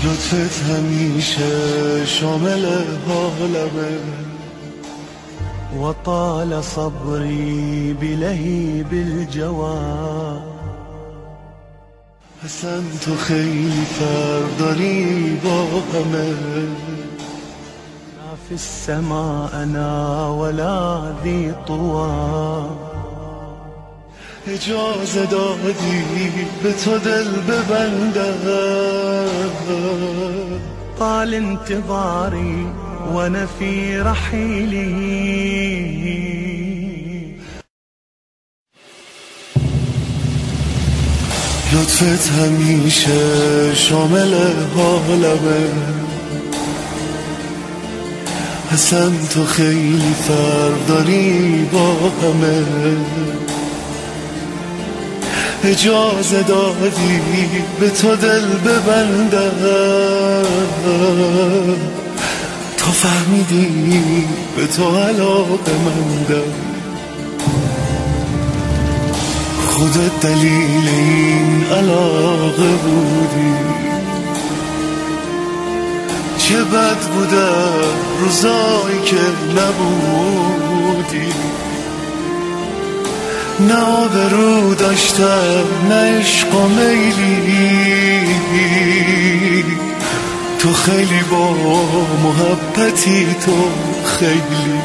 لطفت همیشه شامل حالمه وطال صبري بلهيب الجوى اصلا تو خیلی فرق داری با همه لا في السماء انا ولا ذي طوى اجازه دادی به تو دل ببندم طال انتظاري وانا في رحيلي لطفت همیشه شامل حالمه اصلا تو خیلی فرق داری با همه اجازه دادی به تو دل ببندم تو فهمیدی به تو علاقه مندم خودت دلیل این علاقه بودی چه بد بودم روزایی که نبودی نه آبرو داشتم نه عشق و میلی تو خیلی با محبتی تو خیلی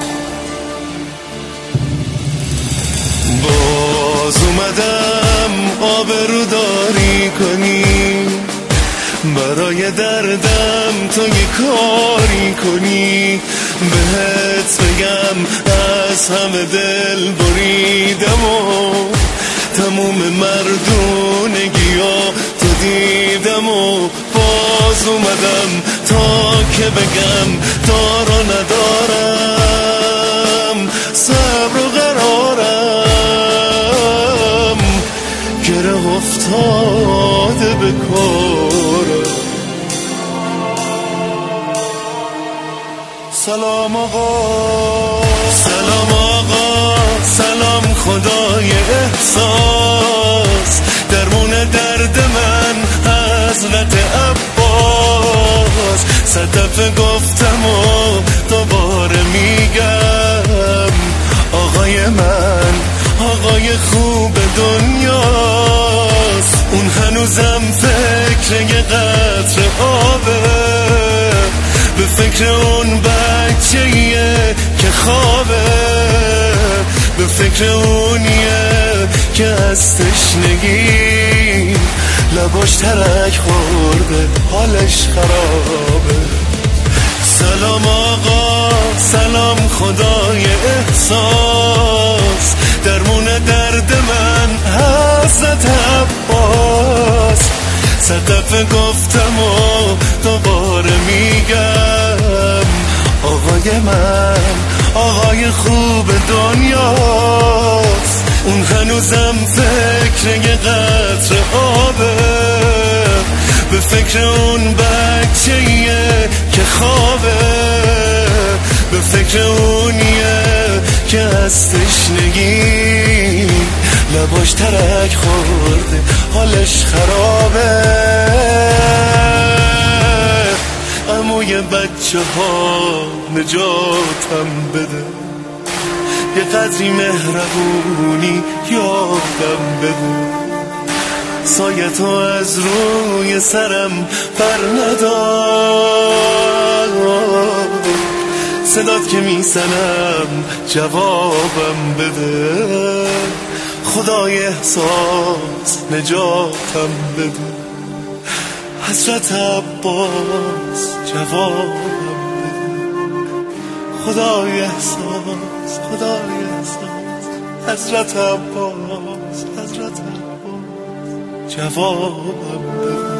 باز اومدم آبرو داری کنی برای دردم تو یه کاری کنی بهت بگم از همه دل بریدم و تموم مردونگیا تو دیدم و باز اومدم تا که بگم دارا ندارم صبر و قرارم گره افتاده به کارم سلام آقا سلام آقا سلام خدای احساس درمون درد من حضرت عباس صدفه گفتم و دوباره میگم آقای من آقای خوب دنیاست اون هنوزم فکر یه قطره آبه به فکر اون بچه‌ایه که خوابه به فکر اونیه که از تشنگی لباش ترک خورده حالش خرابه سلام آقا سلام خدای احساس درمون درد من حضرت عباس صدفه گفتم و دوباره میگم آقای من آقای خوب دنیاست اون هنوزم فکر یه قطره آبه به فکر اون بچه‌ایه که خوابه به فکر اونیه که از تشنگی لباش ترک خورده حالش خرابه عموی بچه ها نجاتم بده یه قدری مهربونی یادم بده سایه تو از روی سرم بر ندار صدات که میزنم جوابم بده خدای احساس نجاتم بده حضرت عباس جوابم بده خدای احساس خدای احساس حضرت عباس حضرت عباس جوابم بده